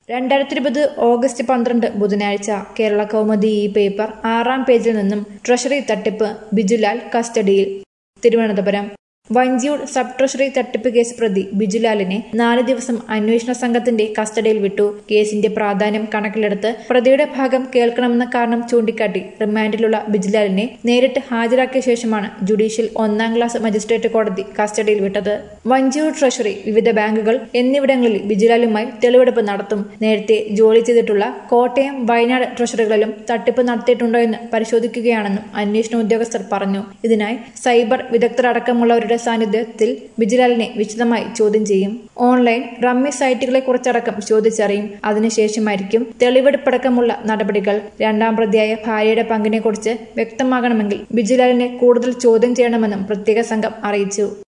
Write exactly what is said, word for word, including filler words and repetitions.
രണ്ടായിരത്തി ഇരുപത് ഓഗസ്റ്റ് പന്ത്രണ്ട് ബുധനാഴ്ച കേരള കൗമുദി ഈ പേപ്പർ ആറാം പേജിൽ നിന്നും ട്രഷറി തട്ടിപ്പ് ബിജുലാൽ കസ്റ്റഡിയിൽ. തിരുവനന്തപുരം വഞ്ചിയൂർ സബ് ട്രഷറി തട്ടിപ്പ് കേസ് പ്രതി ബിജുലാലിനെ നാല് ദിവസം അന്വേഷണ സംഘത്തിന്റെ കസ്റ്റഡിയിൽ വിട്ടു. കേസിന്റെ പ്രാധാന്യം കണക്കിലെടുത്ത് പ്രതിയുടെ ഭാഗം കേൾക്കണമെന്ന കാരണം ചൂണ്ടിക്കാട്ടി റിമാൻഡിലുള്ള ബിജുലാലിനെ നേരിട്ട് ഹാജരാക്കിയ ശേഷമാണ് ജുഡീഷ്യൽ ഒന്നാം ക്ലാസ് മജിസ്ട്രേറ്റ് കോടതി കസ്റ്റഡിയിൽ വിട്ടത്. വഞ്ചിയൂർ ട്രഷറി, വിവിധ ബാങ്കുകൾ എന്നിവിടങ്ങളിൽ ബിജുലാലുമായി തെളിവെടുപ്പ് നടത്തും. നേരത്തെ ജോലി ചെയ്തിട്ടുള്ള കോട്ടയം, വയനാട് ട്രഷറികളിലും തട്ടിപ്പ് നടത്തിയിട്ടുണ്ടോ എന്ന് പരിശോധിക്കുകയാണെന്നും അന്വേഷണ ഉദ്യോഗസ്ഥർ പറഞ്ഞു. ഇതിനായി സൈബർ വിദഗ്ധരടക്കമുള്ളവരുടെ സാന്നിധ്യത്തിൽ ബിജുലാലിനെ വിശദമായി ചോദ്യം ചെയ്യും. Online rummy സൈറ്റുകളെ കുറിച്ചടക്കം ചോദിച്ചറിയും. അതിനുശേഷമായിരിക്കും തെളിവെടുപ്പടക്കമുള്ള നടപടികൾ. രണ്ടാം പ്രതിയായ ഭാര്യയുടെ പങ്കിനെ കുറിച്ച് വ്യക്തമാകണമെങ്കിൽ ബിജുലാലിനെ കൂടുതൽ ചോദ്യം ചെയ്യണമെന്നും പ്രത്യേക സംഘം അറിയിച്ചു.